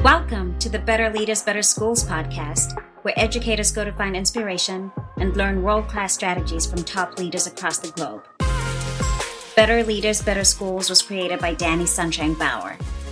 Welcome to the Better Leaders, Better Schools podcast, where educators go to find inspiration and learn world-class strategies from top leaders across the globe. Better Leaders, Better Schools was created by Danny Sunshine Bauer.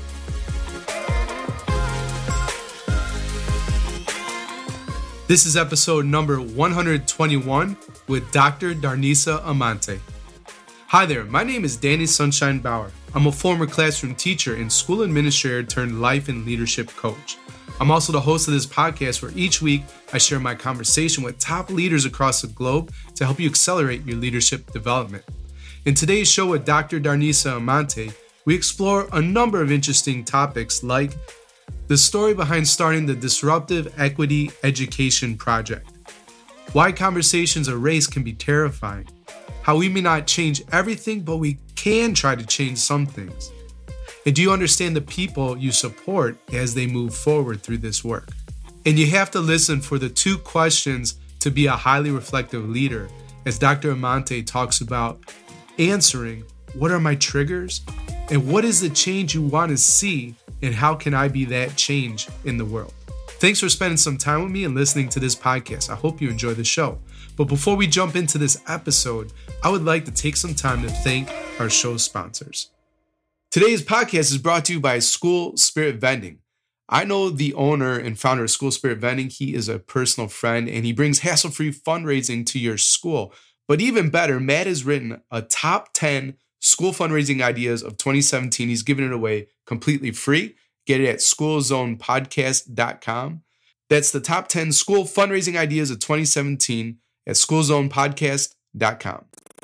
This is episode number 121 with Dr. Darnisa Amante. Hi there, my name is Danny Sunshine Bauer. I'm a former classroom teacher and school administrator turned life and leadership coach. I'm also the host of this podcast where each week I share my conversation with top leaders across the globe to help you accelerate your leadership development. In today's show with Dr. Darnisa Amante, we explore a number of interesting topics like the story behind starting the Disruptive Equity Education Project, why conversations of race can be terrifying, how we may not change everything, but we can try to change some things, and do you understand the people you support as they move forward through this work? And you have to listen for the 2 questions to be a highly reflective leader, as Dr. Amante talks about answering what are my triggers and what is the change you want to see and how can I be that change in the world? Thanks for spending some time with me and listening to this podcast. I hope you enjoy the show. But before we jump into this episode, I would like to take some time to thank our show sponsors. Today's podcast is brought to you by School Spirit Vending. I know the owner and founder of School Spirit Vending. He is a personal friend and he brings hassle-free fundraising to your school. But even better, Matt has written a top 10 school fundraising ideas of 2017. He's giving it away completely free. Get it at schoolzonepodcast.com. That's the top 10 school fundraising ideas of 2017 at schoolzonepodcast.com.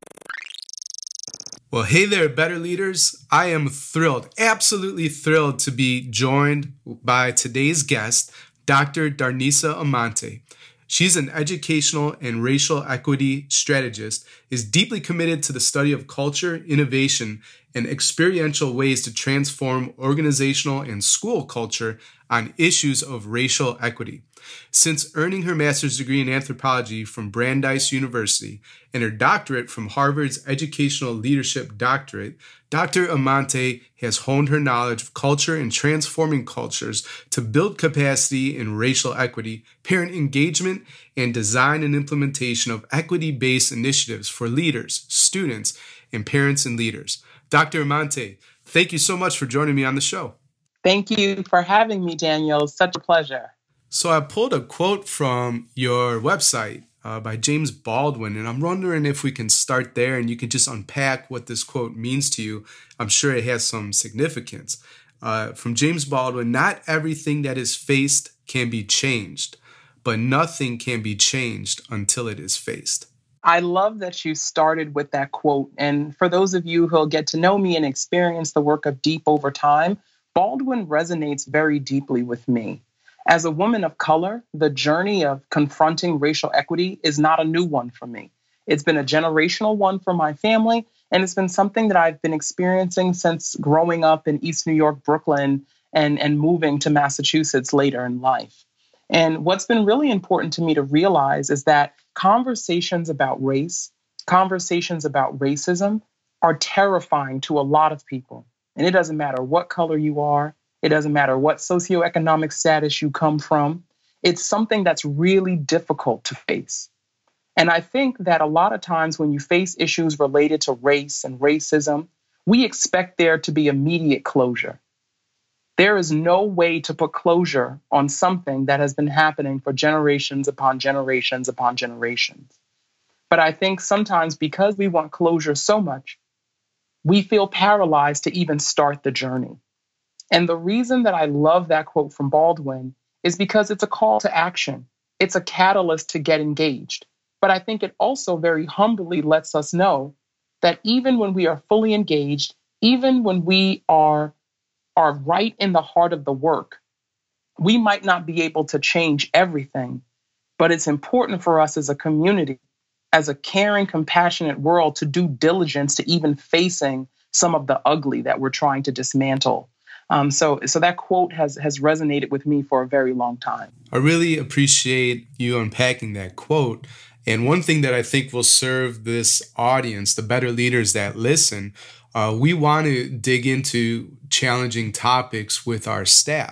Well, hey there, Better Leaders. I am thrilled, absolutely thrilled to be joined by today's guest, Dr. Darnisa Amante. She's an educational and racial equity strategist, is deeply committed to the study of culture, innovation, and experiential ways to transform organizational and school culture on issues of racial equity. Since earning her master's degree in anthropology from Brandeis University and her doctorate from Harvard's Educational Leadership Doctorate, Dr. Amante has honed her knowledge of culture and transforming cultures to build capacity in racial equity, parent engagement, and design and implementation of equity-based initiatives for leaders, students, and parents and leaders. Dr. Amante, thank you so much for joining me on the show. Thank you for having me, Daniel. It's such a pleasure. So I pulled a quote from your website by James Baldwin, and I'm wondering if we can start there and you can just unpack what this quote means to you. I'm sure it has some significance. From James Baldwin, not everything that is faced can be changed, but nothing can be changed until it is faced. I love that you started with that quote. And for those of you who'll get to know me and experience the work of Deep over time, Baldwin resonates very deeply with me. As a woman of color, the journey of confronting racial equity is not a new one for me. It's been a generational one for my family, and it's been something that I've been experiencing since growing up in East New York, Brooklyn, and moving to Massachusetts later in life. And what's been really important to me to realize is that conversations about race, conversations about racism are terrifying to a lot of people. And it doesn't matter what color you are. It doesn't matter what socioeconomic status you come from. It's something that's really difficult to face. And I think that a lot of times when you face issues related to race and racism, we expect there to be immediate closure. There is no way to put closure on something that has been happening for generations upon generations upon generations. But I think sometimes because we want closure so much, we feel paralyzed to even start the journey. And the reason that I love that quote from Baldwin is because it's a call to action. It's a catalyst to get engaged. But I think it also very humbly lets us know that even when we are fully engaged, even when we are right in the heart of the work, we might not be able to change everything. But it's important for us as a community, as a caring, compassionate world, to do diligence to even facing some of the ugly that we're trying to dismantle. So that quote has resonated with me for a very long time. I really appreciate you unpacking that quote. And one thing that I think will serve this audience, the better leaders that listen, we want to dig into challenging topics with our staff.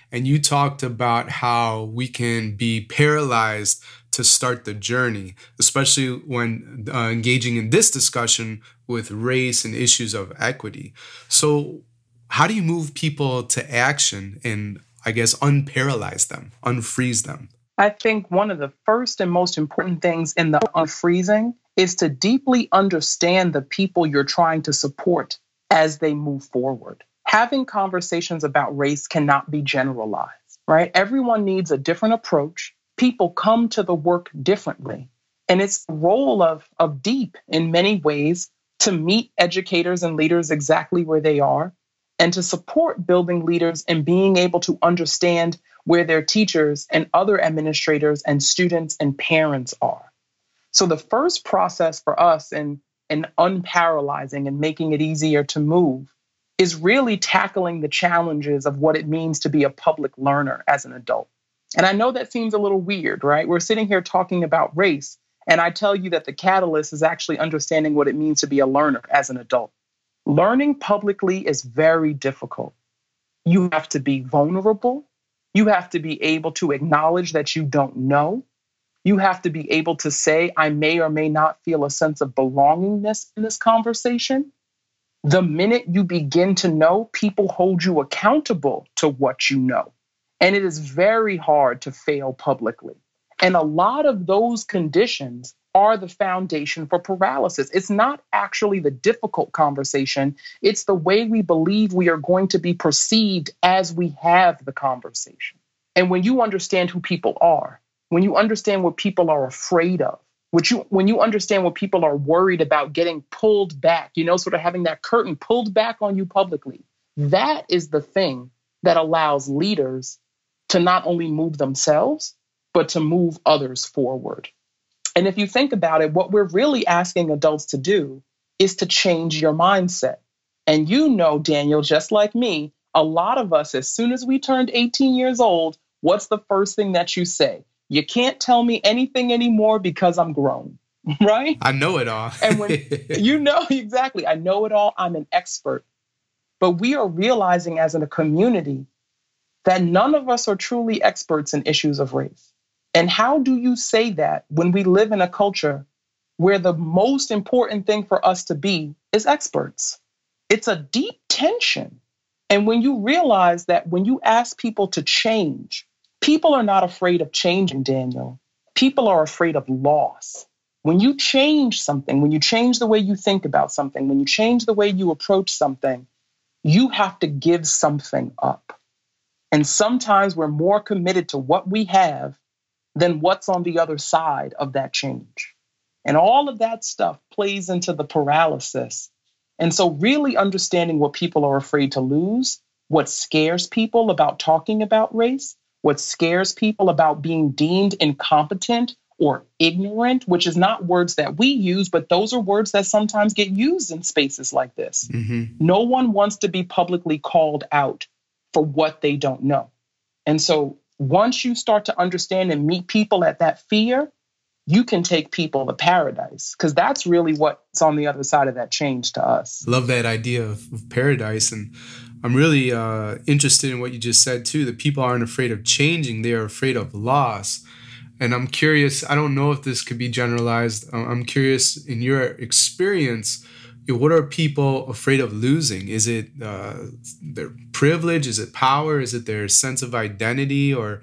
And you talked about how we can be paralyzed to start the journey, especially when engaging in this discussion with race and issues of equity. So how do you move people to action and, I guess, unparalyze them, unfreeze them? I think one of the first and most important things in the unfreezing is to deeply understand the people you're trying to support as they move forward. Having conversations about race cannot be generalized, right? Everyone needs a different approach. People come to the work differently. And it's the role of DEEP in many ways to meet educators and leaders exactly where they are and to support building leaders and being able to understand where their teachers and other administrators and students and parents are. So the first process for us in unparalyzing and making it easier to move is really tackling the challenges of what it means to be a public learner as an adult. And I know that seems a little weird, right? We're sitting here talking about race, and I tell you that the catalyst is actually understanding what it means to be a learner as an adult. Learning publicly is very difficult. You have to be vulnerable. You have to be able to acknowledge that you don't know. You have to be able to say, I may or may not feel a sense of belongingness in this conversation. The minute you begin to know, people hold you accountable to what you know. And it is very hard to fail publicly. And a lot of those conditions are the foundation for paralysis. It's not actually the difficult conversation. It's the way we believe we are going to be perceived as we have the conversation. And when you understand who people are, when you understand what people are afraid of, when you understand what people are worried about getting pulled back, sort of having that curtain pulled back on you publicly, that is the thing that allows leaders to not only move themselves, but to move others forward. And if you think about it, what we're really asking adults to do is to change your mindset. And Daniel, just like me, a lot of us, as soon as we turned 18 years old, what's the first thing that you say? You can't tell me anything anymore because I'm grown, right? I know it all. And when exactly, I know it all, I'm an expert. But we are realizing as in a community that none of us are truly experts in issues of race. And how do you say that when we live in a culture where the most important thing for us to be is experts? It's a deep tension. And when you realize that when you ask people to change, people are not afraid of changing, Daniel. People are afraid of loss. When you change something, when you change the way you think about something, when you change the way you approach something, you have to give something up. And sometimes we're more committed to what we have than what's on the other side of that change. And all of that stuff plays into the paralysis. And so really understanding what people are afraid to lose, what scares people about talking about race, what scares people about being deemed incompetent or ignorant, which is not words that we use, but those are words that sometimes get used in spaces like this. Mm-hmm. No one wants to be publicly called out for what they don't know. And so once you start to understand and meet people at that fear, you can take people to paradise, because that's really what's on the other side of that change to us. Love that idea of paradise. And I'm really interested in what you just said, too, that people aren't afraid of changing. They are afraid of loss. And I'm curious, I don't know if this could be generalized. I'm curious, in your experience, what are people afraid of losing? Is it their privilege? Is it power? Is it their sense of identity? Or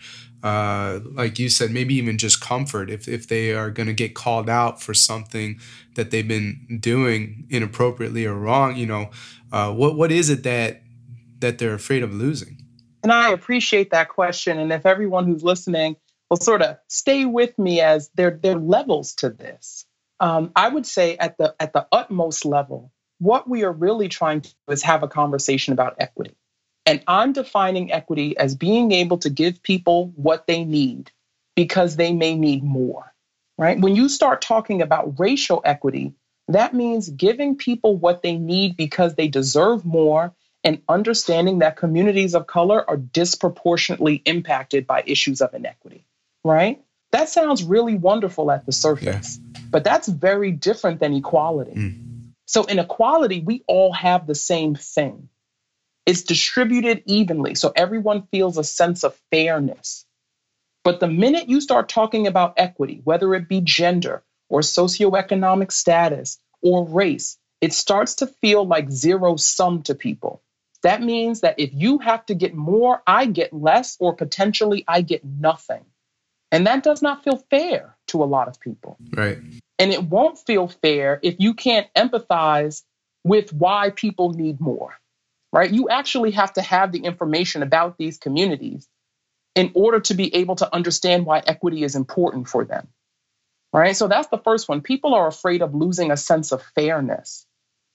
like you said, maybe even just comfort if they are going to get called out for something that they've been doing inappropriately or wrong? What is it that they're afraid of losing? And I appreciate that question. And if everyone who's listening will sort of stay with me, as there are levels to this. I would say at the utmost level, what we are really trying to do is have a conversation about equity. And I'm defining equity as being able to give people what they need because they may need more, right? When you start talking about racial equity, that means giving people what they need because they deserve more, and understanding that communities of color are disproportionately impacted by issues of inequity, right? That sounds really wonderful at the surface, but that's very different than equality. So in equality, we all have the same thing. It's distributed evenly, so everyone feels a sense of fairness. But the minute you start talking about equity, whether it be gender or socioeconomic status or race, it starts to feel like zero sum to people. That means that if you have to get more, I get less, or potentially I get nothing. And that does not feel fair to a lot of people. Right. And it won't feel fair if you can't empathize with why people need more, right? You actually have to have the information about these communities in order to be able to understand why equity is important for them, right? So that's the first one. People are afraid of losing a sense of fairness.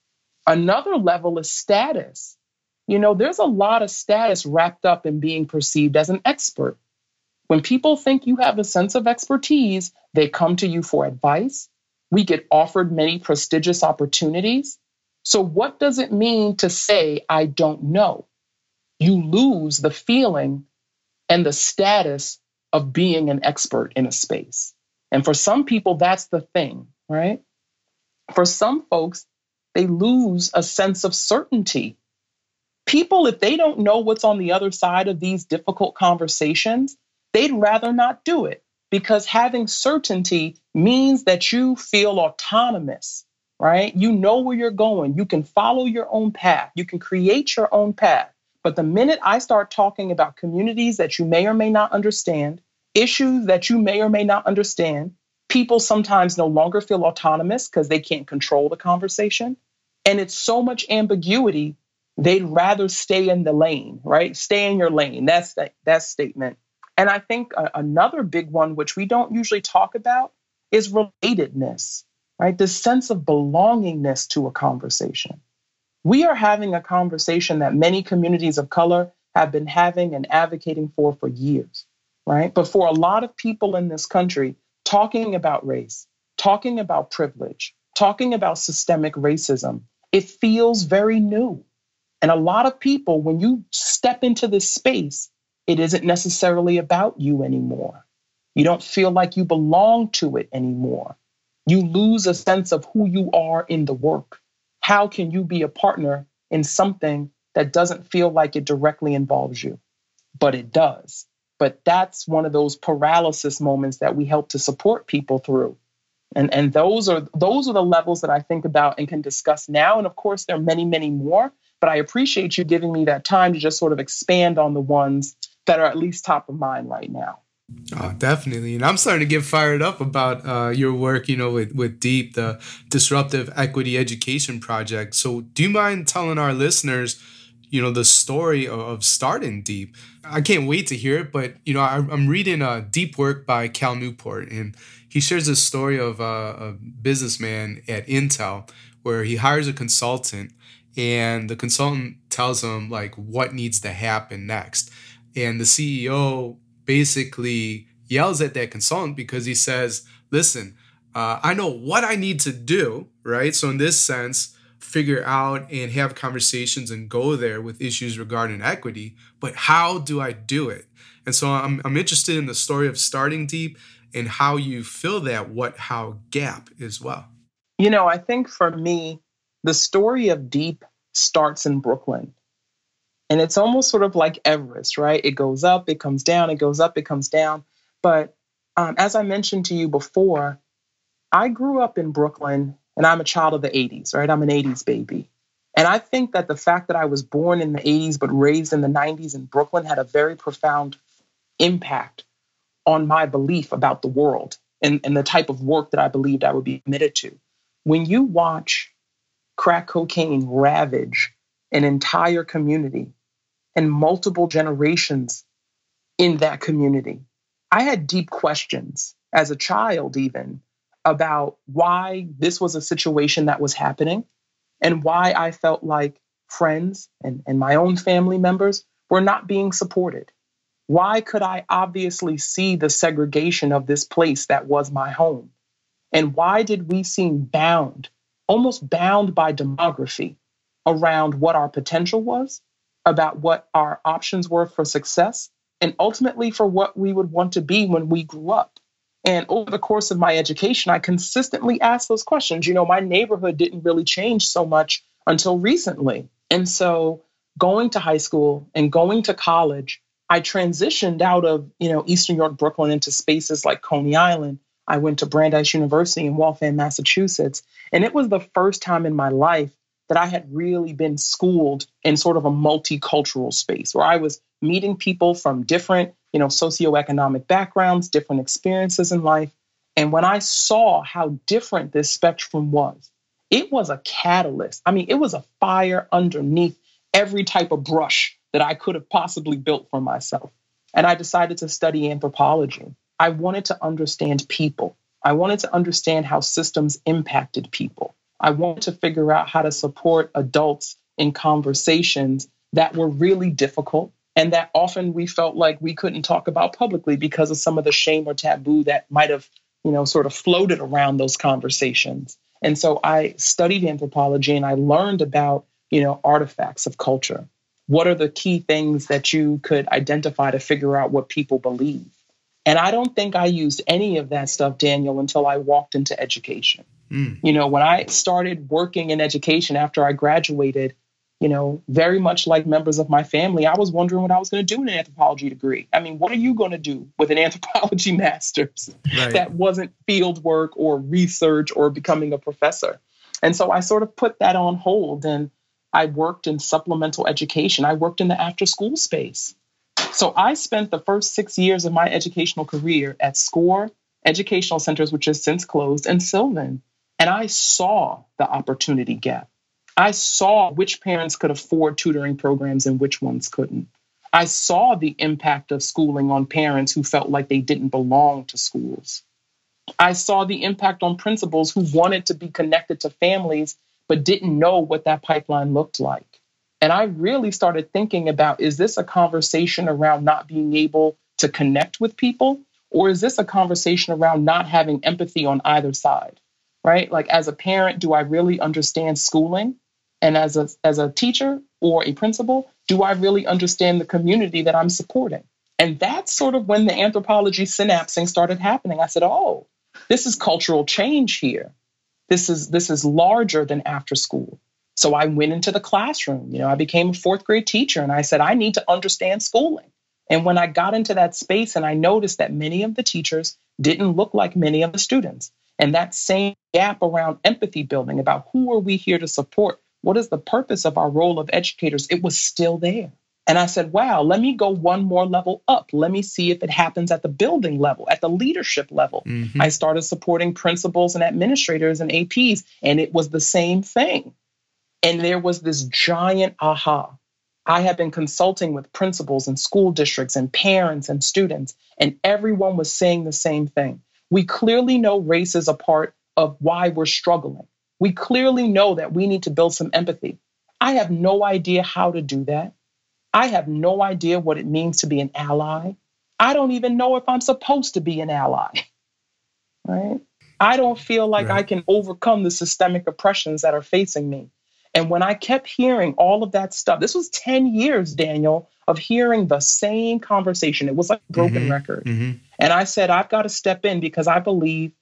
Another level is status. There's a lot of status wrapped up in being perceived as an expert. When people think you have a sense of expertise, they come to you for advice. We get offered many prestigious opportunities. So what does it mean to say, I don't know? You lose the feeling and the status of being an expert in a space. And for some people, that's the thing, right? For some folks, they lose a sense of certainty. People, if they don't know what's on the other side of these difficult conversations, they'd rather not do it, because having certainty means that you feel autonomous, right? You know where you're going. You can follow your own path. You can create your own path. But the minute I start talking about communities that you may or may not understand, issues that you may or may not understand, people sometimes no longer feel autonomous because they can't control the conversation. And it's so much ambiguity, they'd rather stay in the lane, right? Stay in your lane. That's that statement. And I think another big one, which we don't usually talk about, is relatedness, right? This sense of belongingness to a conversation. We are having a conversation that many communities of color have been having and advocating for years, right? But for a lot of people in this country, talking about race, talking about privilege, talking about systemic racism, it feels very new. And a lot of people, when you step into this space, it isn't necessarily about you anymore. You don't feel like you belong to it anymore. You lose a sense of who you are in the work. How can you be a partner in something that doesn't feel like it directly involves you? But it does. But that's one of those paralysis moments that we help to support people through. And those are the levels that I think about and can discuss now. And of course, there are many, many more. But I appreciate you giving me that time to just sort of expand on the ones that are at least top of mind right now. Oh, definitely. And I'm starting to get fired up about your work, with DEEP, the Disruptive Equity Education Project. So do you mind telling our listeners, the story of starting DEEP? I can't wait to hear it, but, I'm reading a deep work by Cal Newport, and he shares this story of a businessman at Intel where he hires a consultant, and the consultant tells him, what needs to happen next. And the CEO basically yells at that consultant because he says, listen, I know what I need to do, right? So in this sense, figure out and have conversations and go there with issues regarding equity, but how do I do it? And so I'm interested in the story of starting DEEP and how you fill that what-how gap as well. I think for me, the story of DEEP starts in Brooklyn. And it's almost sort of like Everest, right? It goes up, it comes down, it goes up, it comes down. But as I mentioned to you before, I grew up in Brooklyn and I'm a child of the 80s, right? I'm an 80s baby. And I think that the fact that I was born in the 80s but raised in the 90s in Brooklyn had a very profound impact on my belief about the world and the type of work that I believed I would be committed to. When you watch crack cocaine ravage an entire community and multiple generations in that community, I had deep questions as a child even about why this was a situation that was happening and why I felt like friends and my own family members were not being supported. Why could I obviously see the segregation of this place that was my home? And why did we seem bound, almost bound by demography around what our potential was, about what our options were for success, and ultimately for what we would want to be when we grew up? And over the course of my education, I consistently asked those questions. My neighborhood didn't really change so much until recently. And so going to high school and going to college, I transitioned out of, Eastern York, Brooklyn into spaces like Coney Island. I went to Brandeis University in Waltham, Massachusetts. And it was the first time in my life that I had really been schooled in sort of a multicultural space where I was meeting people from different, socioeconomic backgrounds, different experiences in life. And when I saw how different this spectrum was, it was a catalyst. I mean, it was a fire underneath every type of brush that I could have possibly built for myself. And I decided to study anthropology. I wanted to understand people. I wanted to understand how systems impacted people. I wanted to figure out how to support adults in conversations that were really difficult and that often we felt like we couldn't talk about publicly because of some of the shame or taboo that might have, sort of floated around those conversations. And so I studied anthropology and I learned about, artifacts of culture. What are the key things that you could identify to figure out what people believe? And I don't think I used any of that stuff, Daniel, until I walked into education. When I started working in education after I graduated, very much like members of my family, I was wondering what I was going to do in an anthropology degree. I mean, what are you going to do with an anthropology master's that wasn't field work or research or becoming a professor? And so I sort of put that on hold and I worked in supplemental education. I worked in the after school space. So I spent the first 6 years of my educational career at SCORE Educational Centers, which has since closed, and Sylvan. And I saw the opportunity gap. I saw which parents could afford tutoring programs and which ones couldn't. I saw the impact of schooling on parents who felt like they didn't belong to schools. I saw the impact on principals who wanted to be connected to families but didn't know what that pipeline looked like. And I really started thinking about, is this a conversation around not being able to connect with people? Or is this a conversation around not having empathy on either side, right? Like as a parent, do I really understand schooling? And as a teacher or a principal, do I really understand the community that I'm supporting? And that's sort of when the anthropology synapsing started happening. I said, oh, this is cultural change here. This is larger than after school. So I went into the classroom. I became a fourth grade teacher and I said, I need to understand schooling. And when I got into that space and I noticed that many of the teachers didn't look like many of the students, and that same gap around empathy building about who are we here to support? What is the purpose of our role of educators? It was still there. And I said, wow, let me go one more level up. Let me see if it happens at the building level, at the leadership level. Mm-hmm. I started supporting principals and administrators and APs, and it was the same thing. And there was this giant aha. I had been consulting with principals and school districts and parents and students, and everyone was saying the same thing. We clearly know race is a part of why we're struggling. We clearly know that we need to build some empathy. I have no idea how to do that. I have no idea what it means to be an ally. I don't even know if I'm supposed to be an ally, right? I don't feel like I can overcome the systemic oppressions that are facing me. And when I kept hearing all of that stuff, this was 10 years, Daniel, of hearing the same conversation. It was like a broken record. Mm-hmm. And I said, I've got to step in because I believe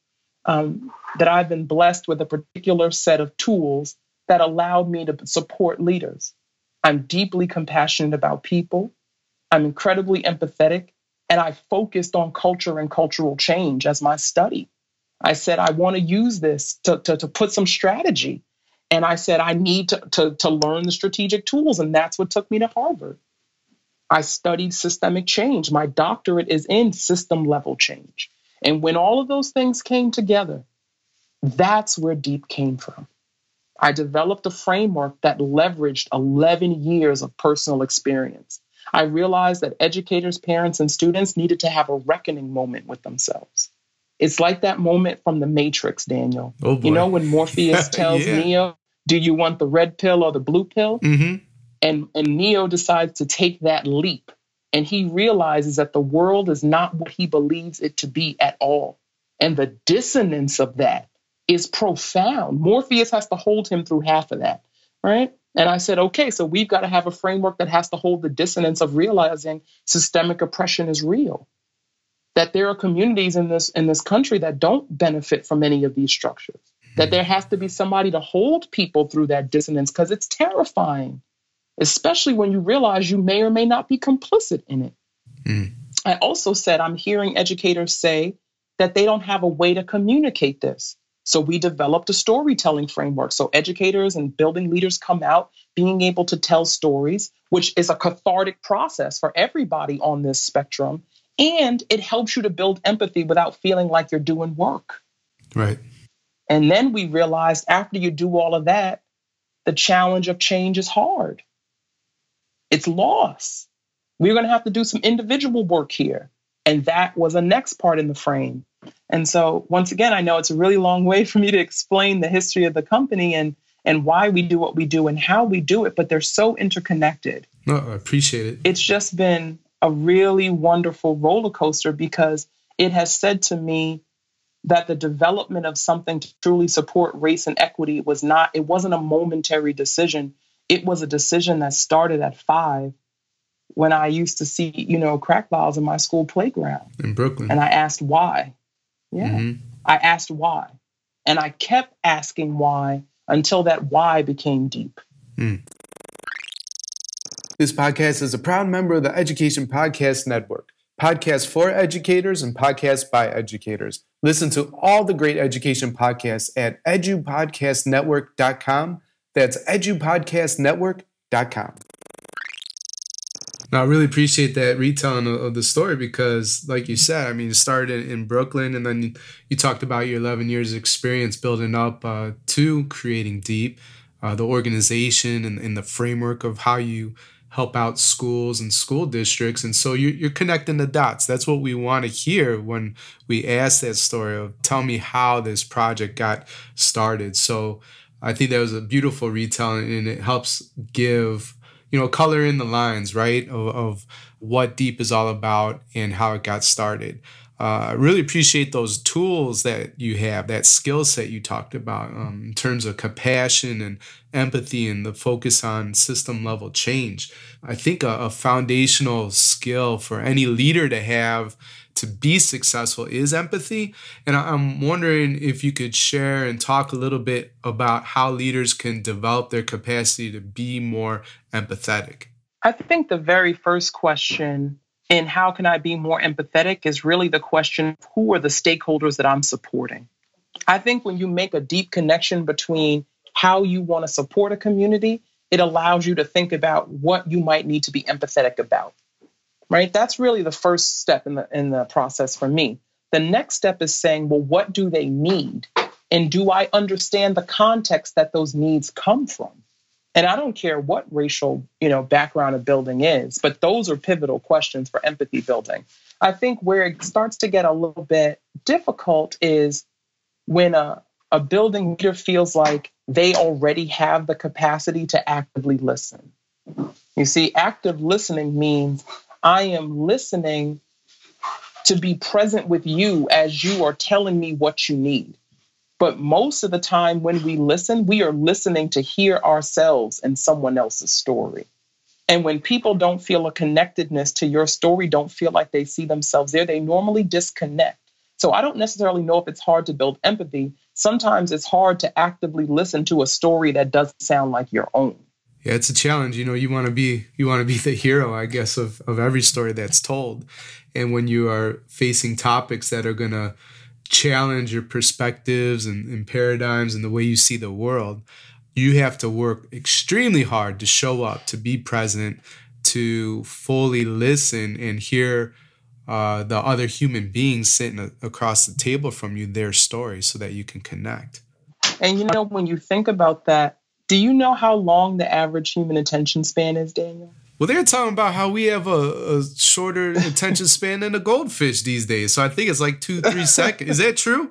that I've been blessed with a particular set of tools that allowed me to support leaders. I'm deeply compassionate about people. I'm incredibly empathetic. And I focused on culture and cultural change as my study. I said, I want to use this to put some strategy. And I said, I need to learn the strategic tools. And that's what took me to Harvard. I studied systemic change. My doctorate is in system level change. And when all of those things came together, that's where DEEP came from. I developed a framework that leveraged 11 years of personal experience. I realized that educators, parents, and students needed to have a reckoning moment with themselves. It's like that moment from The Matrix, Daniel. Oh boy. You know, when Morpheus tells Neo, do you want the red pill or the blue pill? Mm-hmm. And Neo decides to take that leap. And he realizes that the world is not what he believes it to be at all. And the dissonance of that is profound. Morpheus has to hold him through half of that, right? And I said, okay, so we've got to have a framework that has to hold the dissonance of realizing systemic oppression is real. That there are communities in this country that don't benefit from any of these structures. That there has to be somebody to hold people through that dissonance because it's terrifying. especially when you realize you may or may not be complicit in it. I also said, I'm hearing educators say that they don't have a way to communicate this. So we developed a storytelling framework. So educators and building leaders come out being able to tell stories, which is a cathartic process for everybody on this spectrum. And it helps you to build empathy without feeling like you're doing work. Right. And then we realized after you do all of that, the challenge of change is hard. It's loss. We're going to have to do some individual work here. And that was a next part in the frame. And so once again, I know it's a really long way for me to explain the history of the company and why we do what we do and how we do it, but they're so interconnected. No, I appreciate it. It's just been a really wonderful roller coaster because it has said to me that the development of something to truly support race and equity it wasn't a momentary decision. It was a decision that started at 5 when I used to see, crack vials in my school playground. In Brooklyn. And I asked why. Yeah. Mm-hmm. I asked why. And I kept asking why until that why became deep. This podcast is a proud member of the Education Podcast Network. Podcasts for educators and podcasts by educators. Listen to all the great education podcasts at edupodcastnetwork.com. That's edupodcastnetwork.com. Now, I really appreciate that retelling of the story because, like you said, I mean, it started in Brooklyn, and then you talked about your 11 years of experience building up to creating Deep, the organization and the framework of how you help out schools and school districts. And so you're connecting the dots. That's what we want to hear when we ask that story of tell me how this project got started. So I think that was a beautiful retelling, and it helps give color in the lines, right, of what Deep is all about and how it got started. I really appreciate those tools that you have, that skill set you talked about in terms of compassion and empathy and the focus on system level change. I think a foundational skill for any leader to have to be successful is empathy. And I'm wondering if you could share and talk a little bit about how leaders can develop their capacity to be more empathetic. I think the very first question in how can I be more empathetic is really the question, who are the stakeholders that I'm supporting? I think when you make a deep connection between how you want to support a community, it allows you to think about what you might need to be empathetic about. Right? That's really the first step in the process for me. The next step is saying, well, what do they need? And do I understand the context that those needs come from? And I don't care what racial, background a building is, but those are pivotal questions for empathy building. I think where it starts to get a little bit difficult is when a building leader feels like they already have the capacity to actively listen. You see, active listening means I am listening to be present with you as you are telling me what you need. But most of the time when we listen, we are listening to hear ourselves in someone else's story. And when people don't feel a connectedness to your story, don't feel like they see themselves there, they normally disconnect. So I don't necessarily know if it's hard to build empathy. Sometimes it's hard to actively listen to a story that doesn't sound like your own. Yeah, it's a challenge. You want to be the hero, I guess, of every story that's told. And when you are facing topics that are going to challenge your perspectives and paradigms and the way you see the world, you have to work extremely hard to show up, to be present, to fully listen and hear the other human beings sitting across the table from you, their story, so that you can connect. And when you think about that, do you know how long the average human attention span is, Daniel? Well, they're talking about how we have a shorter attention span than a goldfish these days. So I think it's like 2-3 seconds. Is that true?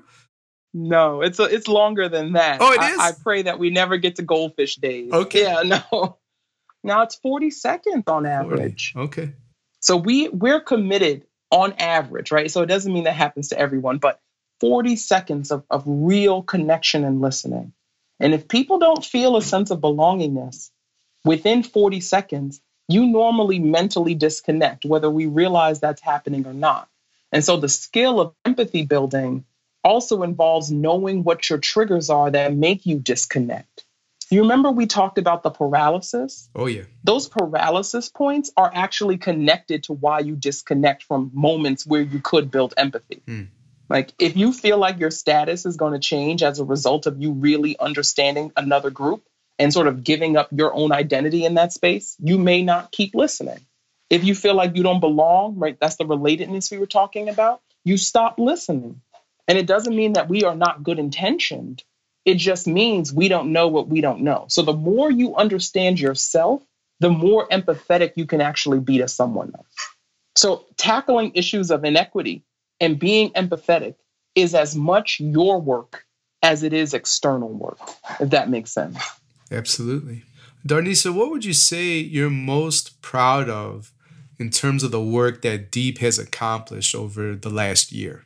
No, it's longer than that. Oh, it is? I pray that we never get to goldfish days. Okay. Yeah, no. Now it's 40 seconds on average. 40. Okay. So we're committed on average, right? So it doesn't mean that happens to everyone, but 40 seconds of real connection and listening. And if people don't feel a sense of belongingness within 40 seconds, you normally mentally disconnect, whether we realize that's happening or not. And so the skill of empathy building also involves knowing what your triggers are that make you disconnect. You remember we talked about the paralysis? Oh, yeah. Those paralysis points are actually connected to why you disconnect from moments where you could build empathy. Like if you feel like your status is going to change as a result of you really understanding another group and sort of giving up your own identity in that space, you may not keep listening. If you feel like you don't belong, right, that's the relatedness we were talking about, you stop listening. And it doesn't mean that we are not good intentioned. It just means we don't know what we don't know. So the more you understand yourself, the more empathetic you can actually be to someone else. So tackling issues of inequity and being empathetic is as much your work as it is external work, if that makes sense. Absolutely. Darnisa, what would you say you're most proud of in terms of the work that DEEP has accomplished over the last year?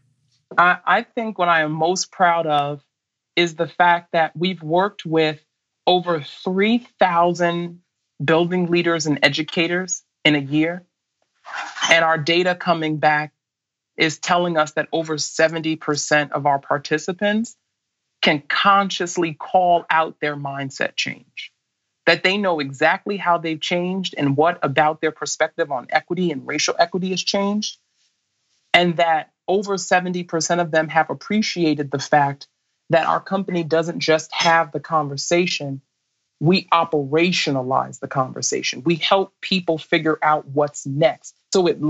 I think what I am most proud of is the fact that we've worked with over 3,000 building leaders and educators in a year. And our data coming back is telling us that over 70% of our participants can consciously call out their mindset change, that they know exactly how they've changed and what about their perspective on equity and racial equity has changed, and that over 70% of them have appreciated the fact that our company doesn't just have the conversation, we operationalize the conversation. We help people figure out what's next. So it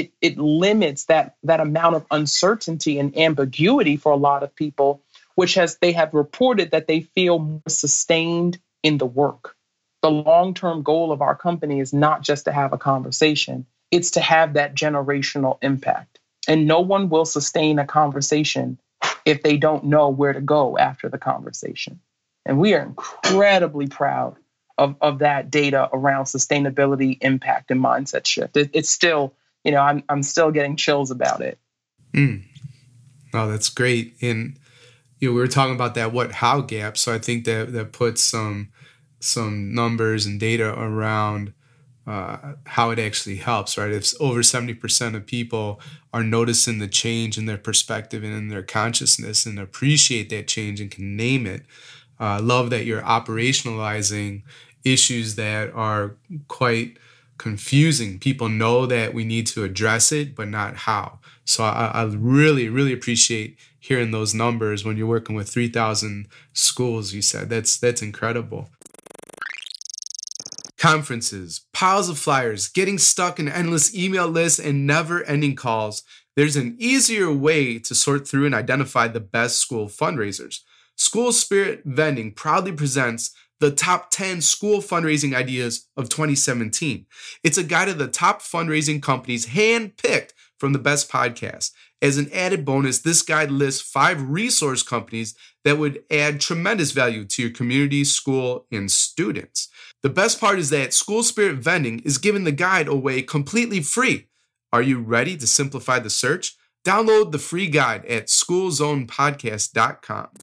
limits that amount of uncertainty and ambiguity for a lot of people, they have reported that they feel more sustained in the work. The long-term goal of our company is not just to have a conversation, it's to have that generational impact. And no one will sustain a conversation if they don't know where to go after the conversation. And we are incredibly proud of that data around sustainability, impact, and mindset shift. It's still, I'm still getting chills about it. Oh, that's great. And we were talking about that what-how gap. So I think that puts some numbers and data around how it actually helps, right? If over 70% of people are noticing the change in their perspective and in their consciousness and appreciate that change and can name it, love that you're operationalizing issues that are quite confusing. People know that we need to address it, but not how. So I really, really appreciate hearing those numbers when you're working with 3,000 schools, you said. That's incredible. Conferences, piles of flyers, getting stuck in endless email lists, and never-ending calls. There's an easier way to sort through and identify the best school fundraisers. School Spirit Vending proudly presents the top 10 school fundraising ideas of 2017. It's a guide of the top fundraising companies handpicked from the best podcasts. As an added bonus, this guide lists 5 resource companies that would add tremendous value to your community, school, and students. The best part is that School Spirit Vending is giving the guide away completely free. Are you ready to simplify the search? Download the free guide at schoolzonepodcast.com.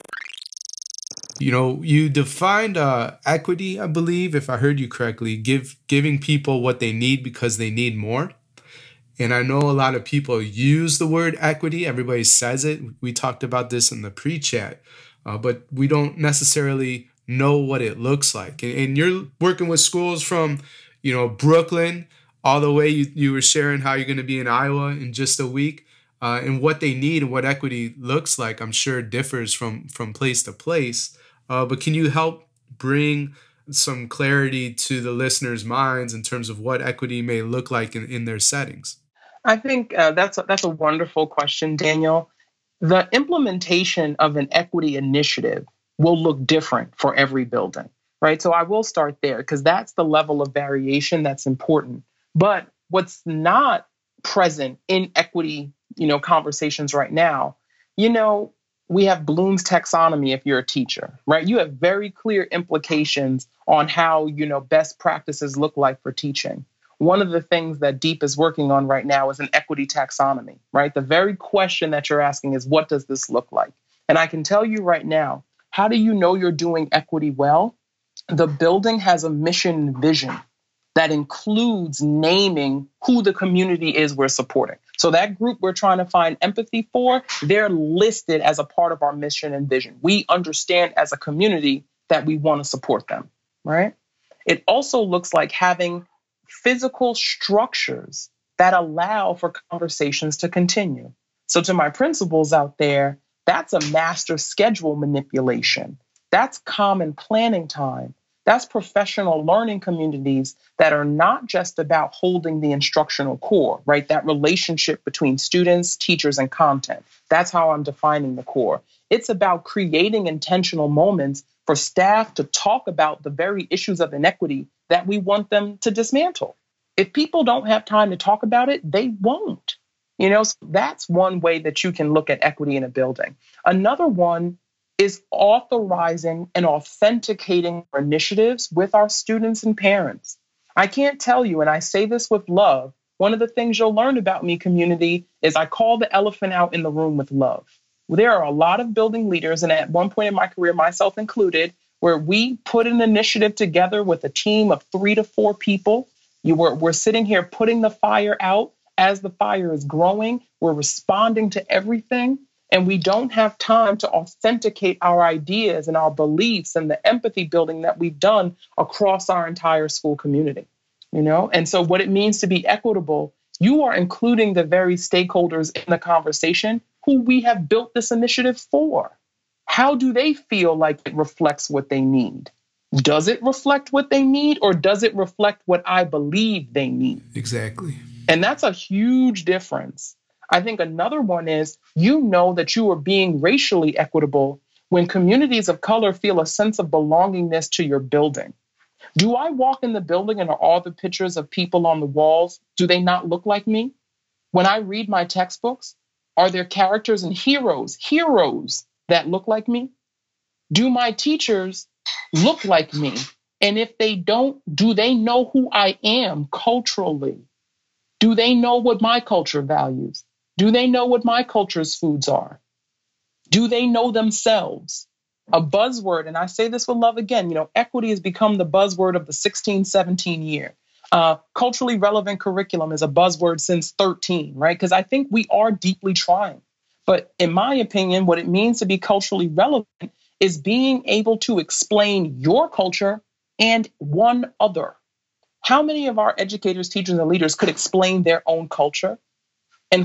You defined equity, I believe, if I heard you correctly, giving people what they need because they need more. And I know a lot of people use the word equity. Everybody says it. We talked about this in the pre-chat, but we don't necessarily know what it looks like. And you're working with schools from, Brooklyn all the way. You were sharing how you're going to be in Iowa in just a week. And what they need and what equity looks like, I'm sure differs from place to place. But can you help bring some clarity to the listeners' minds in terms of what equity may look like in their settings? I think that's a wonderful question, Daniel. The implementation of an equity initiative will look different for every building, right? So I will start there because that's the level of variation that's important. But what's not present in equity, conversations right now, we have Bloom's taxonomy if you're a teacher, right? You have very clear implications on how, best practices look like for teaching. One of the things that DEEP is working on right now is an equity taxonomy, right? The very question that you're asking is, what does this look like? And I can tell you right now, how do you know you're doing equity well? The building has a mission and vision that includes naming who the community is we're supporting. So that group we're trying to find empathy for, they're listed as a part of our mission and vision. We understand as a community that we want to support them, right? It also looks like having physical structures that allow for conversations to continue. So to my principals out there, that's a master schedule manipulation. That's common planning time. That's professional learning communities that are not just about holding the instructional core, right? That relationship between students, teachers, and content. That's how I'm defining the core. It's about creating intentional moments for staff to talk about the very issues of inequity that we want them to dismantle. If people don't have time to talk about it, they won't. So that's one way that you can look at equity in a building. Another one is authorizing and authenticating our initiatives with our students and parents. I can't tell you, and I say this with love, one of the things you'll learn about me, community, is I call the elephant out in the room with love. There are a lot of building leaders, and at one point in my career, myself included, where we put an initiative together with a team of 3 to 4 people. We're sitting here putting the fire out. As the fire is growing, we're responding to everything. And we don't have time to authenticate our ideas and our beliefs and the empathy building that we've done across our entire school community, And so what it means to be equitable, you are including the very stakeholders in the conversation who we have built this initiative for. How do they feel like it reflects what they need? Does it reflect what they need, or does it reflect what I believe they need? Exactly. And that's a huge difference. I think another one is, that you are being racially equitable when communities of color feel a sense of belongingness to your building. Do I walk in the building and are all the pictures of people on the walls, do they not look like me? When I read my textbooks, are there characters and heroes that look like me? Do my teachers look like me? And if they don't, do they know who I am culturally? Do they know what my culture values? Do they know what my culture's foods are? Do they know themselves? A buzzword, and I say this with love again, equity has become the buzzword of the 16-17 year. Culturally relevant curriculum is a buzzword since 13, right? Because I think we are deeply trying. But in my opinion, what it means to be culturally relevant is being able to explain your culture and one other. How many of our educators, teachers, and leaders could explain their own culture? And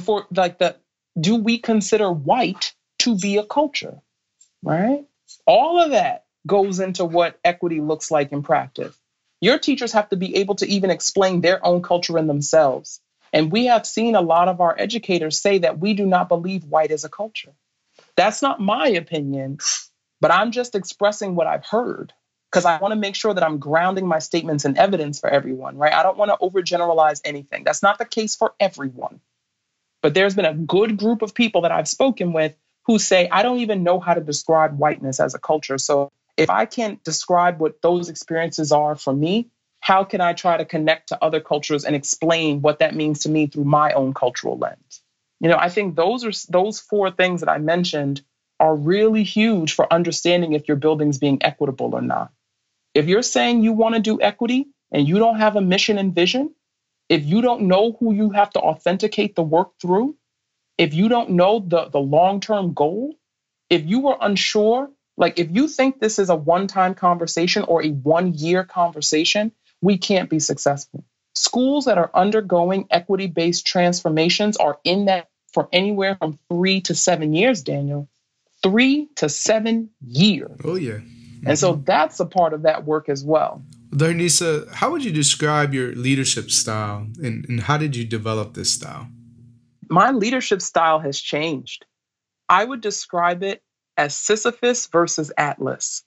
do we consider white to be a culture, right? All of that goes into what equity looks like in practice. Your teachers have to be able to even explain their own culture in themselves. And we have seen a lot of our educators say that we do not believe white is a culture. That's not my opinion, but I'm just expressing what I've heard, because I want to make sure that I'm grounding my statements in evidence for everyone, right? I don't want to overgeneralize anything. That's not the case for everyone. But there's been a good group of people that I've spoken with who say, I don't even know how to describe whiteness as a culture. So if I can't describe what those experiences are for me, how can I try to connect to other cultures and explain what that means to me through my own cultural lens? I think those 4 things that I mentioned are really huge for understanding if your building's being equitable or not. If you're saying you want to do equity and you don't have a mission and vision, if you don't know who you have to authenticate the work through, if you don't know the long-term goal, if you were unsure, if you think this is a one-time conversation or a 1-year conversation, we can't be successful. Schools that are undergoing equity-based transformations are in that for anywhere from 3 to 7 years, Daniel. 3 to 7 years. Oh, yeah. Mm-hmm. And so that's a part of that work as well. Darnisa, how would you describe your leadership style, and how did you develop this style? My leadership style has changed. I would describe it as Sisyphus versus Atlas.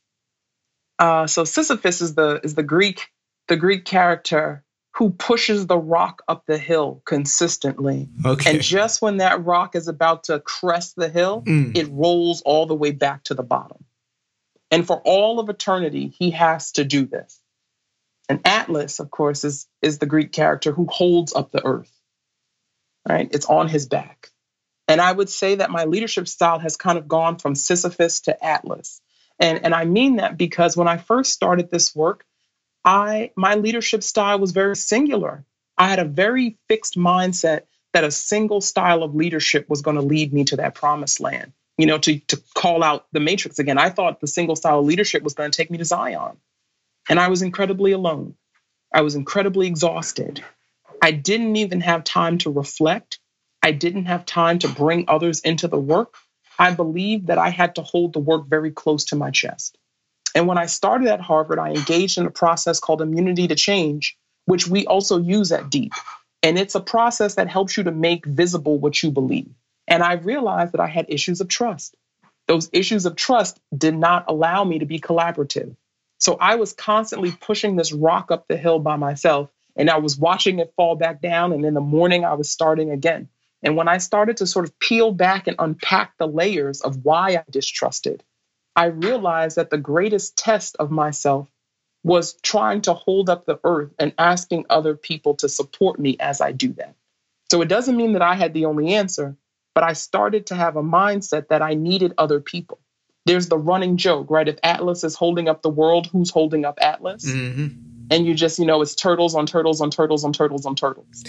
So Sisyphus is the Greek character who pushes the rock up the hill consistently. Okay. And just when that rock is about to crest the hill, it rolls all the way back to the bottom. And for all of eternity, he has to do this. And Atlas, of course, is the Greek character who holds up the earth, right? It's on his back. And I would say that my leadership style has kind of gone from Sisyphus to Atlas. And I mean that because when I first started this work, my leadership style was very singular. I had a very fixed mindset that a single style of leadership was going to lead me to that promised land. to call out the matrix again. I thought the single style of leadership was going to take me to Zion. And I was incredibly alone. I was incredibly exhausted. I didn't even have time to reflect. I didn't have time to bring others into the work. I believed that I had to hold the work very close to my chest. And when I started at Harvard, I engaged in a process called Immunity to Change, which we also use at DEEP. And it's a process that helps you to make visible what you believe. And I realized that I had issues of trust. Those issues of trust did not allow me to be collaborative. So I was constantly pushing this rock up the hill by myself, and I was watching it fall back down. And in the morning, I was starting again. And when I started to sort of peel back and unpack the layers of why I distrusted, I realized that the greatest test of myself was trying to hold up the earth and asking other people to support me as I do that. So it doesn't mean that I had the only answer, but I started to have a mindset that I needed other people. There's the running joke, right? If Atlas is holding up the world, who's holding up Atlas? Mm-hmm. And you just, it's turtles on turtles on turtles on turtles on turtles,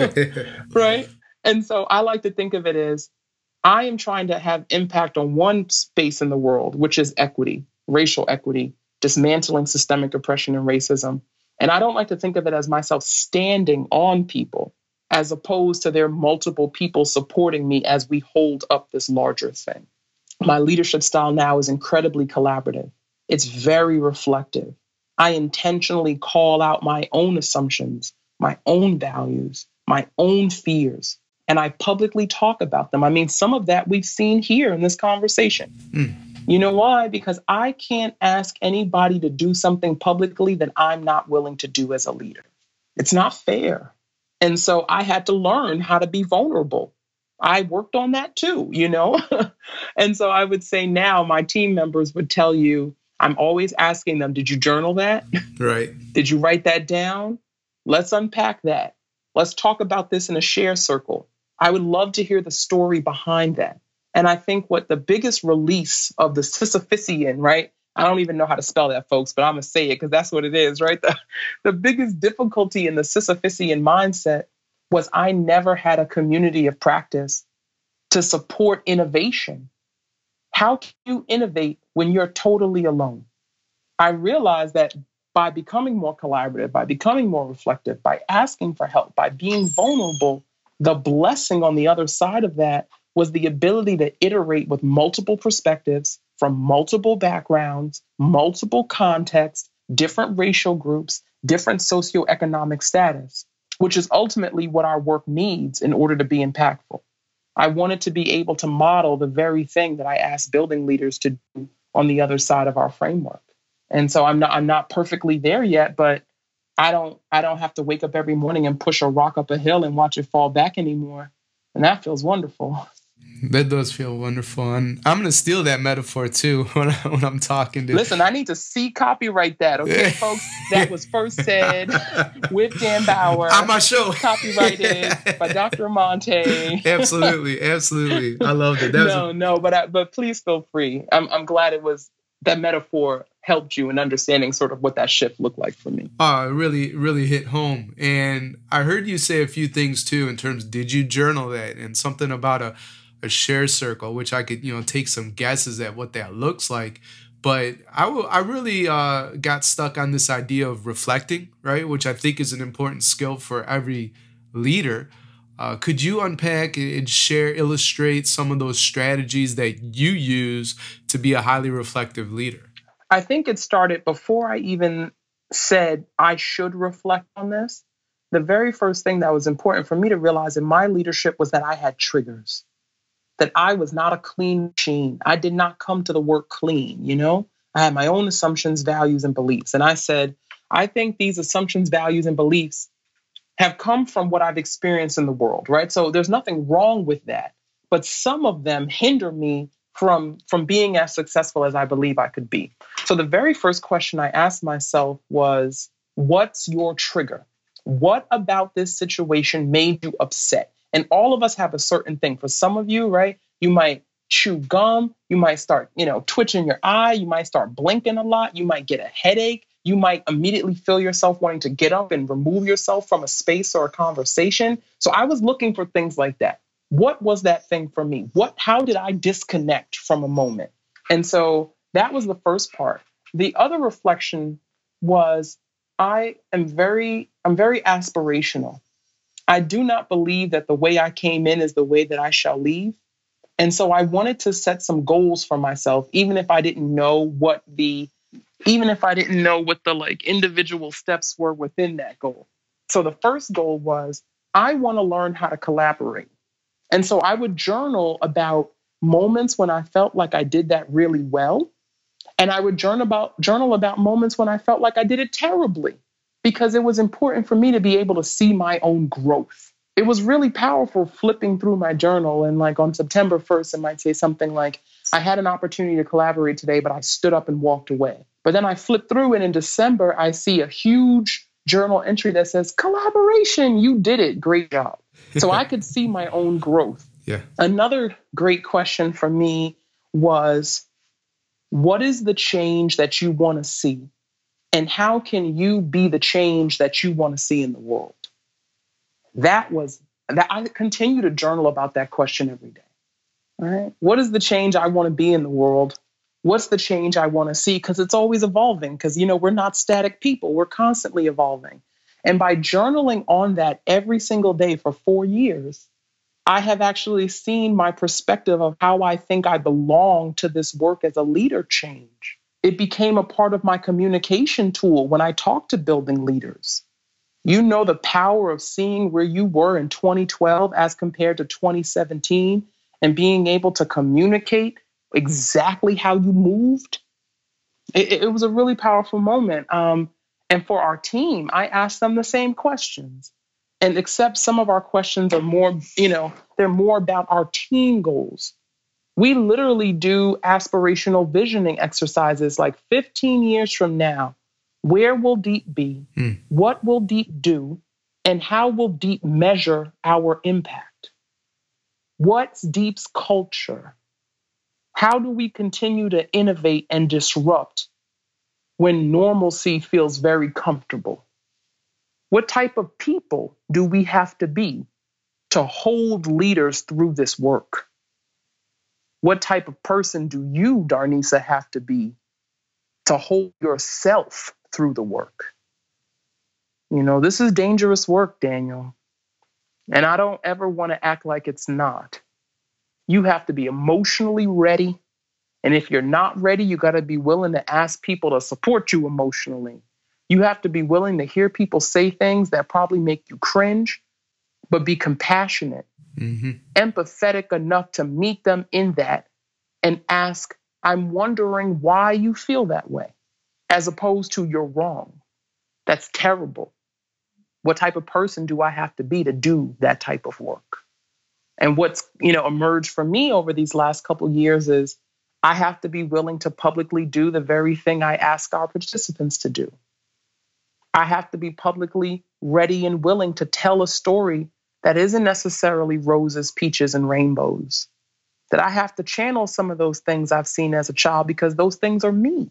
right? And so I like to think of it as I am trying to have impact on one space in the world, which is equity, racial equity, dismantling systemic oppression and racism. And I don't like to think of it as myself standing on people as opposed to there multiple people supporting me as we hold up this larger thing. My leadership style now is incredibly collaborative. It's very reflective. I intentionally call out my own assumptions, my own values, my own fears, and I publicly talk about them. I mean, some of that we've seen here in this conversation. You know why? Because I can't ask anybody to do something publicly that I'm not willing to do as a leader. It's not fair. And so I had to learn how to be vulnerable. I worked on that too, And so I would say now my team members would tell you, I'm always asking them, did you journal that? Right. Did you write that down? Let's unpack that. Let's talk about this in a share circle. I would love to hear the story behind that. And I think what the biggest release of the Sisyphusian, right? I don't even know how to spell that, folks, but I'm going to say it because that's what it is, right? The biggest difficulty in the Sisyphusian mindset was I never had a community of practice to support innovation. How can you innovate when you're totally alone? I realized that by becoming more collaborative, by becoming more reflective, by asking for help, by being vulnerable, the blessing on the other side of that was the ability to iterate with multiple perspectives from multiple backgrounds, multiple contexts, different racial groups, different socioeconomic status, which is ultimately what our work needs in order to be impactful. I wanted to be able to model the very thing that I asked building leaders to do on the other side of our framework. And so I'm not perfectly there yet, but I don't have to wake up every morning and push a rock up a hill and watch it fall back anymore. And that feels wonderful. That does feel wonderful. And I'm going to steal that metaphor too when I'm talking to... Listen, I need to copyright that, okay, folks? That was first said with Dan Bauer. On my show. Copyrighted by Dr. Amante. Absolutely. I loved it. But please feel free. I'm glad it was that metaphor helped you in understanding sort of what that shift looked like for me. It really, really hit home. And I heard you say a few things too in terms, did you journal that? And something about a share circle, which I could, take some guesses at what that looks like. But I really got stuck on this idea of reflecting, right? Which I think is an important skill for every leader. Could you unpack and illustrate some of those strategies that you use to be a highly reflective leader? I think it started before I even said I should reflect on this. The very first thing that was important for me to realize in my leadership was that I had triggers. That I was not a clean machine. I did not come to the work clean, I had my own assumptions, values, and beliefs. And I said, I think these assumptions, values, and beliefs have come from what I've experienced in the world, right? So there's nothing wrong with that. But some of them hinder me from being as successful as I believe I could be. So the very first question I asked myself was, what's your trigger? What about this situation made you upset? And all of us have a certain thing. For some of you, right, you might chew gum, you might start, twitching your eye, you might start blinking a lot, you might get a headache, you might immediately feel yourself wanting to get up and remove yourself from a space or a conversation. So I was looking for things like that. What was that thing for me? How did I disconnect from a moment? And so that was the first part. The other reflection was I'm very aspirational. I do not believe that the way I came in is the way that I shall leave. And so I wanted to set some goals for myself, even if I didn't know what the like individual steps were within that goal. So the first goal was I want to learn how to collaborate. And so I would journal about moments when I felt like I did that really well. And I would journal about moments when I felt like I did it terribly, because it was important for me to be able to see my own growth. It was really powerful flipping through my journal, and like on September 1st, it might say something like, I had an opportunity to collaborate today, but I stood up and walked away. But then I flip through, and in December, I see a huge journal entry that says, collaboration, you did it, great job. So I could see my own growth. Yeah. Another great question for me was, what is the change that you want to see? And how can you be the change that you want to see in the world? That I continue to journal about that question every day. All right. What is the change I want to be in the world? What's the change I want to see? Because it's always evolving, because, we're not static people. We're constantly evolving. And by journaling on that every single day for 4 years, I have actually seen my perspective of how I think I belong to this work as a leader change. It became a part of my communication tool when I talk to building leaders. The power of seeing where you were in 2012 as compared to 2017 and being able to communicate exactly how you moved. It was a really powerful moment. And for our team, I asked them the same questions. And except some of our questions are more, they're more about our team goals. We literally do aspirational visioning exercises like 15 years from now. Where will Deep be? What will Deep do? And how will Deep measure our impact? What's Deep's culture? How do we continue to innovate and disrupt when normalcy feels very comfortable? What type of people do we have to be to hold leaders through this work? What type of person do you, Darnisa, have to be to hold yourself through the work? This is dangerous work, Daniel. And I don't ever want to act like it's not. You have to be emotionally ready. And if you're not ready, you got to be willing to ask people to support you emotionally. You have to be willing to hear people say things that probably make you cringe, but be compassionate, empathetic enough to meet them in that and ask, I'm wondering why you feel that way, as opposed to you're wrong. That's terrible. What type of person do I have to be to do that type of work? And what's emerged for me over these last couple of years is I have to be willing to publicly do the very thing I ask our participants to do. I have to be publicly ready and willing to tell a story that isn't necessarily roses, peaches, and rainbows. That I have to channel some of those things I've seen as a child because those things are me.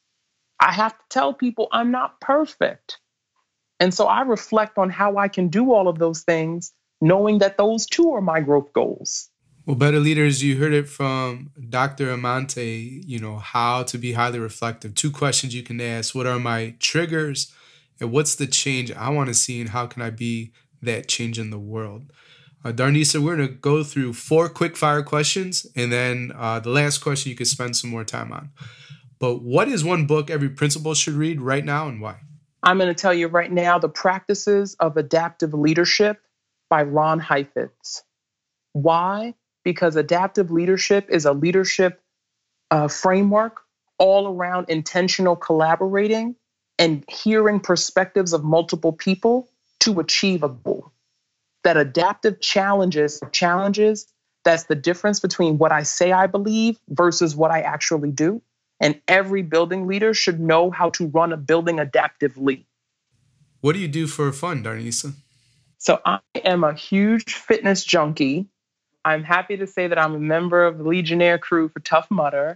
I have to tell people I'm not perfect. And so I reflect on how I can do all of those things, knowing that those too are my growth goals. Well, Better Leaders, you heard it from Dr. Amante, how to be highly reflective. 2 questions you can ask. What are my triggers? And what's the change I want to see? And how can I be that change in the world? Darnisa, we're going to go through 4 quick fire questions. And then the last question you could spend some more time on. But what is one book every principal should read right now and why? I'm going to tell you right now, The Practices of Adaptive Leadership by Ron Heifetz. Why? Because adaptive leadership is a leadership framework all around intentional collaborating and hearing perspectives of multiple people to achieve a goal. That adaptive challenges, that's the difference between what I say I believe versus what I actually do. And every building leader should know how to run a building adaptively. What do you do for fun, Darnisa? So I am a huge fitness junkie. I'm happy to say that I'm a member of the Legionnaire crew for Tough Mudder.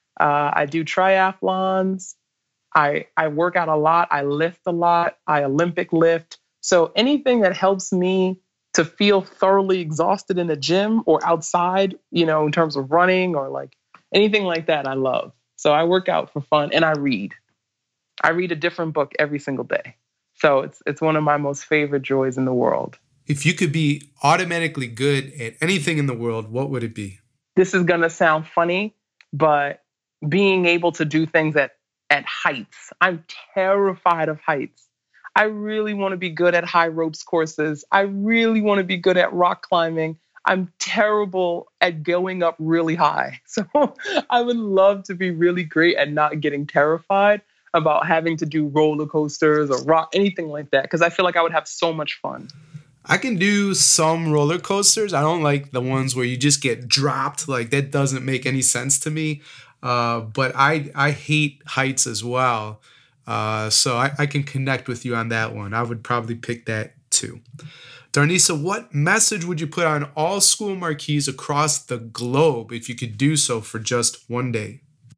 I do triathlons. I work out a lot. I lift a lot. I Olympic lift. So anything that helps me to feel thoroughly exhausted in a gym or outside, in terms of running or like anything like that, I love. So I work out for fun and I read. I read a different book every single day. So it's one of my most favorite joys in the world. If you could be automatically good at anything in the world, what would it be? This is going to sound funny, but being able to do things at heights. I'm terrified of heights. I really want to be good at high ropes courses. I really want to be good at rock climbing. I'm terrible at going up really high. So I would love to be really great at not getting terrified about having to do roller coasters or rock, anything like that, because I feel like I would have so much fun. I can do some roller coasters. I don't like the ones where you just get dropped. Like, that doesn't make any sense to me. But I hate heights as well. So I can connect with you on that one. I would probably pick that too. Darnisa, what message would you put on all school marquees across the globe if you could do so for just one day?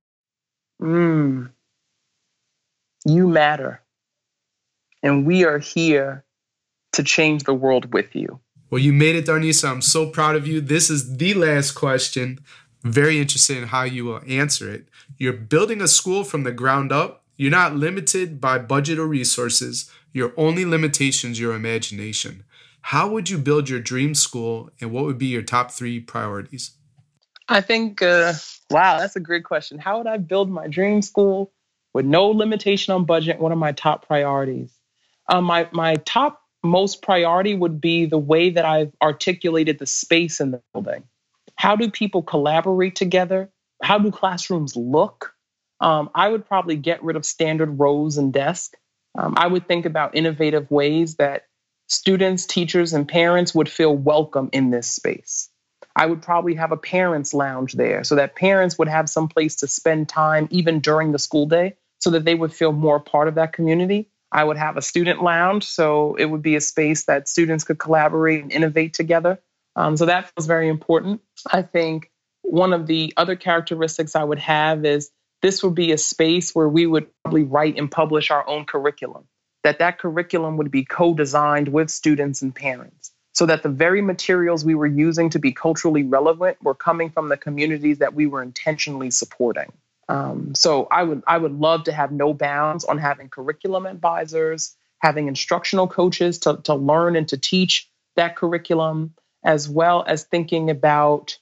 You matter. And we are here to change the world with you. Well, you made it, Darnisa. I'm so proud of you. This is the last question. I'm very interested in how you will answer it. You're building a school from the ground up. You're not limited by budget or resources. Your only limitation is your imagination. How would you build your dream school, and what would be your top 3 priorities? I think, wow, that's a great question. How would I build my dream school with no limitation on budget? What are my top priorities? My top most priority would be the way that I've articulated the space in the building. How do people collaborate together? How do classrooms look? I would probably get rid of standard rows and desks. I would think about innovative ways that students, teachers, and parents would feel welcome in this space. I would probably have a parents' lounge there so that parents would have some place to spend time even during the school day so that they would feel more part of that community. I would have a student lounge, so it would be a space that students could collaborate and innovate together. So that feels very important. I think one of the other characteristics I would have is this would be a space where we would probably write and publish our own curriculum, that curriculum would be co-designed with students and parents, so that the very materials we were using to be culturally relevant were coming from the communities that we were intentionally supporting. So I would love to have no bounds on having curriculum advisors, having instructional coaches to learn and to teach that curriculum, as well as thinking about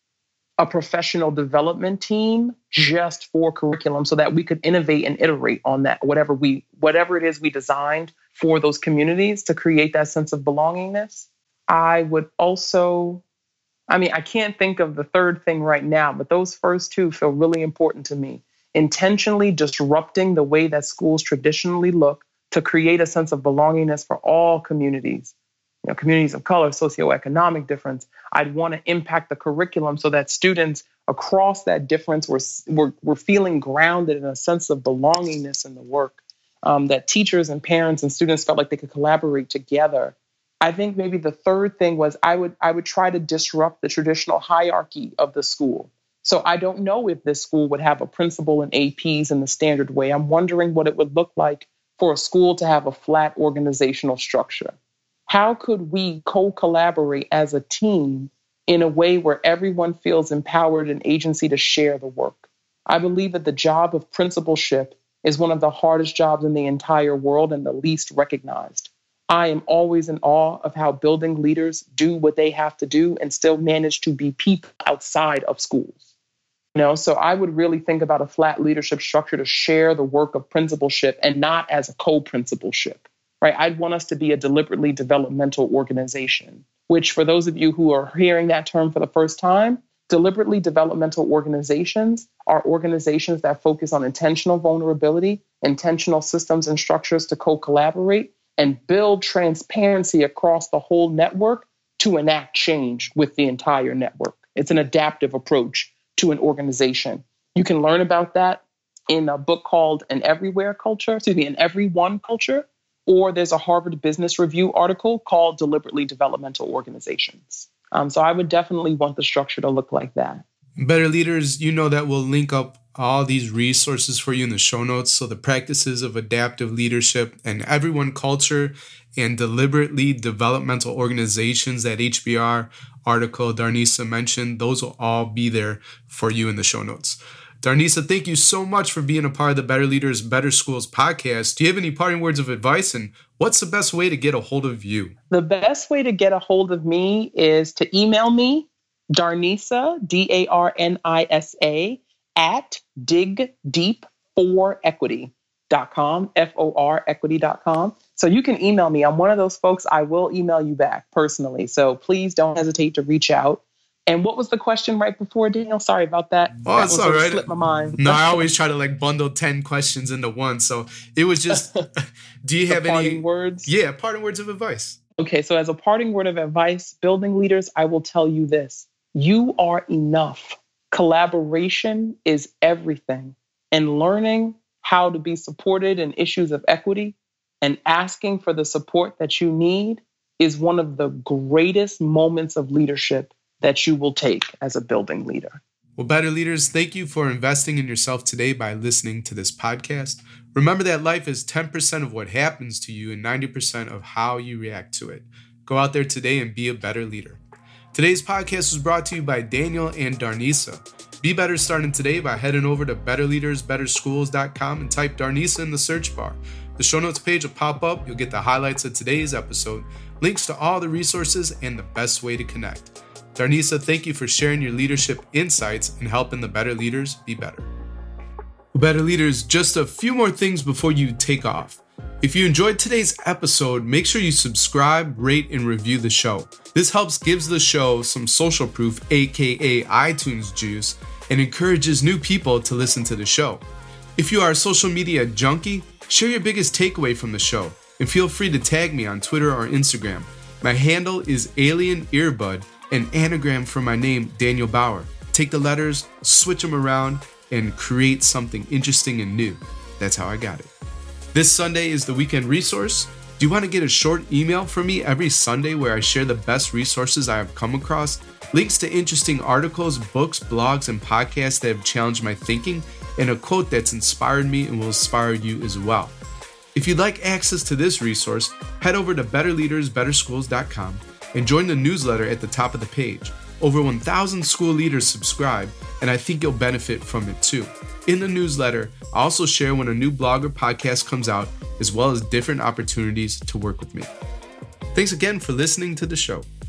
a professional development team just for curriculum so that we could innovate and iterate on that, whatever it is we designed for those communities to create that sense of belongingness. I would also, I can't think of the third thing right now, but those first two feel really important to me. Intentionally disrupting the way that schools traditionally look to create a sense of belongingness for all communities, communities of color, socioeconomic difference. I'd want to impact the curriculum so that students across that difference were feeling grounded in a sense of belongingness in the work, that teachers and parents and students felt like they could collaborate together. I think maybe the third thing was I would try to disrupt the traditional hierarchy of the school. So I don't know if this school would have a principal and APs in the standard way. I'm wondering what it would look like for a school to have a flat organizational structure. How could we co-collaborate as a team in a way where everyone feels empowered and agency to share the work? I believe that the job of principalship is one of the hardest jobs in the entire world and the least recognized. I am always in awe of how building leaders do what they have to do and still manage to be people outside of schools. So I would really think about a flat leadership structure to share the work of principalship and not as a co-principalship, right? I'd want us to be a deliberately developmental organization, which for those of you who are hearing that term for the first time, deliberately developmental organizations are organizations that focus on intentional vulnerability, intentional systems and structures to co-collaborate, and build transparency across the whole network to enact change with the entire network. It's an adaptive approach to an organization. You can learn about that in a book called An Everyone Culture, or there's a Harvard Business Review article called Deliberately Developmental Organizations. So I would definitely want the structure to look like that. Better Leaders, that we'll link up all these resources for you in the show notes. So the practices of adaptive leadership and Everyone Culture and deliberately developmental organizations, that HBR article Darnisa mentioned, those will all be there for you in the show notes. Darnisa, thank you so much for being a part of the Better Leaders, Better Schools podcast. Do you have any parting words of advice, and what's the best way to get a hold of you? The best way to get a hold of me is to email me, Darnisa, Darnisa, at digdeep4equity.com, FOR equity.com. So you can email me. I'm one of those folks. I will email you back personally. So please don't hesitate to reach out. And what was the question right before, Daniel? Sorry about that. Oh, it's all right. Slipped my mind. No, I always try to bundle 10 questions into one. So it was just, do you have any parting words? Yeah, parting words of advice. Okay, so as a parting word of advice, building leaders, I will tell you this. You are enough. Collaboration is everything. And learning how to be supported in issues of equity and asking for the support that you need is one of the greatest moments of leadership that you will take as a building leader. Well, Better Leaders, thank you for investing in yourself today by listening to this podcast. Remember that life is 10% of what happens to you and 90% of how you react to it. Go out there today and be a better leader. Today's podcast was brought to you by Daniel and Darnisa. Be better starting today by heading over to betterleadersbetterschools.com and type Darnisa in the search bar. The show notes page will pop up. You'll get the highlights of today's episode, links to all the resources, and the best way to connect. Darnisa, thank you for sharing your leadership insights and helping the Better Leaders be better. Better Leaders, just a few more things before you take off. If you enjoyed today's episode, make sure you subscribe, rate, and review the show. This helps gives the show some social proof, aka iTunes juice, and encourages new people to listen to the show. If you are a social media junkie, share your biggest takeaway from the show, and feel free to tag me on Twitter or Instagram. My handle is Alien Earbud, an anagram for my name, Daniel Bauer. Take the letters, switch them around, and create something interesting and new. That's how I got it. This Sunday is the weekend resource. Do you want to get a short email from me every Sunday where I share the best resources I have come across, links to interesting articles, books, blogs, and podcasts that have challenged my thinking, and a quote that's inspired me and will inspire you as well? If you'd like access to this resource, head over to betterleadersbetterschools.com and join the newsletter at the top of the page. Over 1,000 school leaders subscribe, and I think you'll benefit from it too. In the newsletter, I also share when a new blog or podcast comes out, as well as different opportunities to work with me. Thanks again for listening to the show.